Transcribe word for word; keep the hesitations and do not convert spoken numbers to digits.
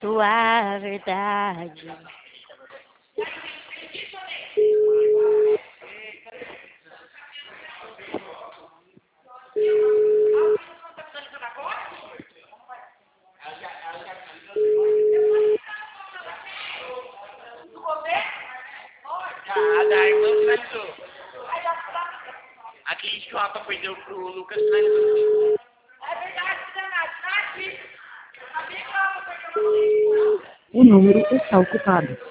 tua verdade. Ah, da irmã finalizou. Aquele que o Rafa perdeu pro Lucas finalizou. É verdade, danado. Tá aqui. Sabia que ela perdeu. O número está ocupado.